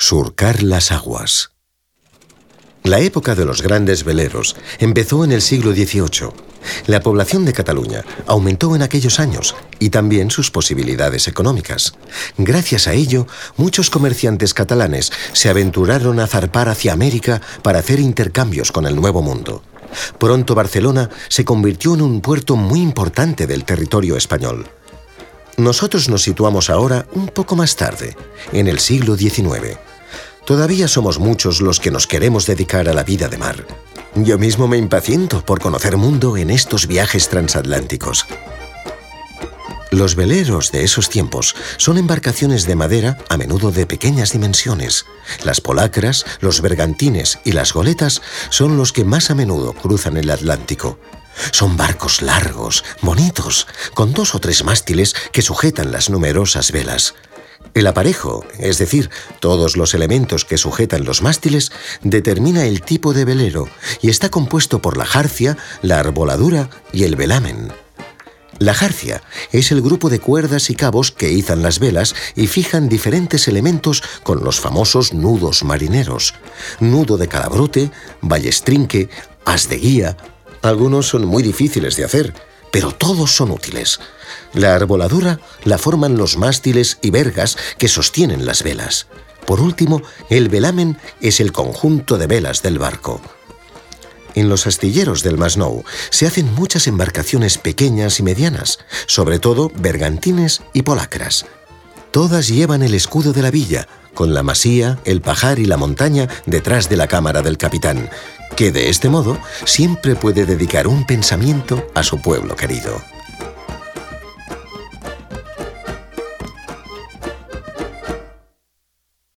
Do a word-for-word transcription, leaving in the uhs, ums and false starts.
Surcar las aguas. La época de los grandes veleros empezó en el siglo dieciocho. La población de Cataluña aumentó en aquellos años y también sus posibilidades económicas. Gracias a ello, muchos comerciantes catalanes se aventuraron a zarpar hacia América para hacer intercambios con el Nuevo Mundo. Pronto Barcelona se convirtió en un puerto muy importante del territorio español. Nosotros nos situamos ahora un poco más tarde, en el siglo diecinueve. Todavía somos muchos los que nos queremos dedicar a la vida de mar. Yo mismo me impaciento por conocer mundo en estos viajes transatlánticos. Los veleros de esos tiempos son embarcaciones de madera, a menudo de pequeñas dimensiones. Las polacras, los bergantines y las goletas son los que más a menudo cruzan el Atlántico. Son barcos largos, bonitos, con dos o tres mástiles que sujetan las numerosas velas. El aparejo, es decir, todos los elementos que sujetan los mástiles, determina el tipo de velero y está compuesto por la jarcia, la arboladura y el velamen. La jarcia es el grupo de cuerdas y cabos que izan las velas y fijan diferentes elementos con los famosos nudos marineros: nudo de calabrote, ballestrinque, as de guía. Algunos son muy difíciles de hacer, pero todos son útiles. La arboladura la forman los mástiles y vergas que sostienen las velas. Por último, el velamen es el conjunto de velas del barco. En los astilleros del Masnou se hacen muchas embarcaciones pequeñas y medianas, sobre todo bergantines y polacras. Todas llevan el escudo de la villa, con la masía, el pajar y la montaña detrás de la cámara del capitán, que de este modo siempre puede dedicar un pensamiento a su pueblo querido.